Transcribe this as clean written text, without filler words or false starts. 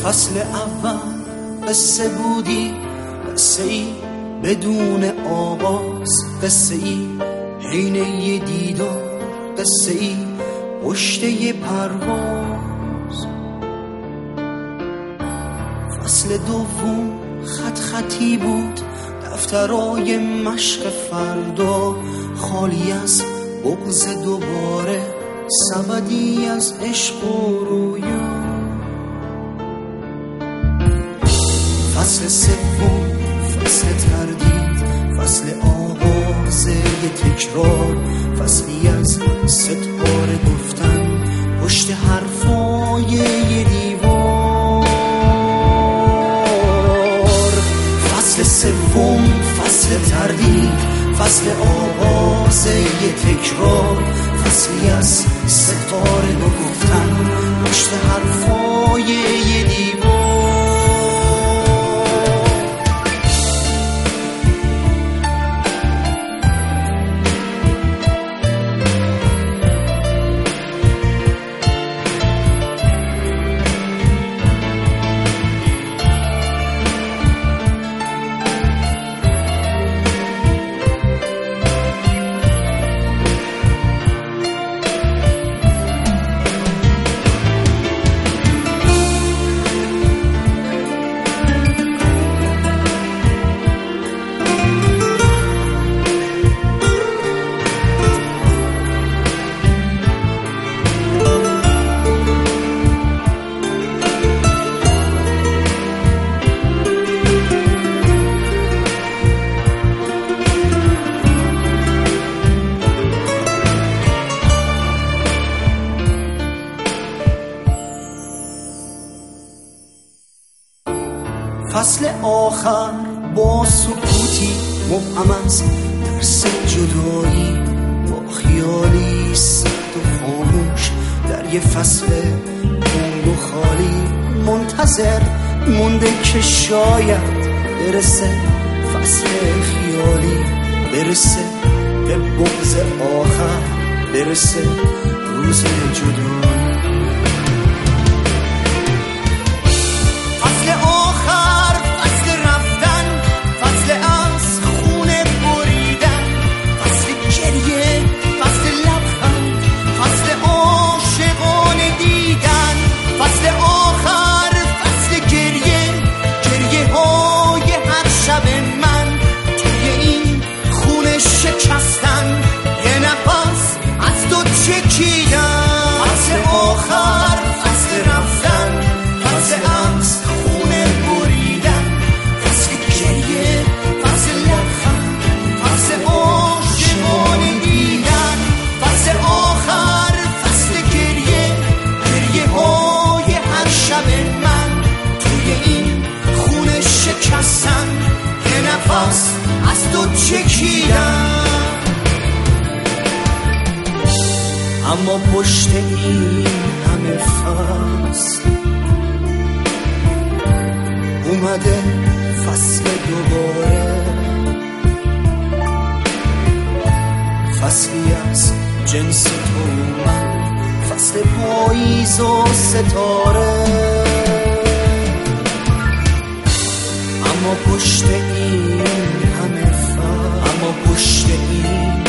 فصل اول قصه بودی، قصه ای بدون آغاز، قصه ای حین یه دیدار، قصه ای پشت یه پرواز. فصل دوم خط خطی بود، دفترای مشق فردا خالی از بغض دوباره، سبدی از عشق و رویا. فصل سوم فصل تردید، فصل آغاز یه تکرار، فصلی از ستاره گفتن پشت حرفای یه دیوار. فصل سوم فصل تردید، فصل آغاز یه تکرار، فصلی از ستاره گفتن پشت حرفای یه دیوار. فصل آخر با سکوتی مبهم از درس جدایی، با خیالی سخت و خاموش در یه فصل تنگ و خالی، منتظر مونده که شاید برسه فصل خیالی، برسه به بغض آخر، برسه روز جدایی. از تو چکیدم، اما پشت این همه فصل اومده فصل دوباره، فصلی از جنس تو من، فصل پاییز و ستاره. اما پشت این همه فصل، اما پشت این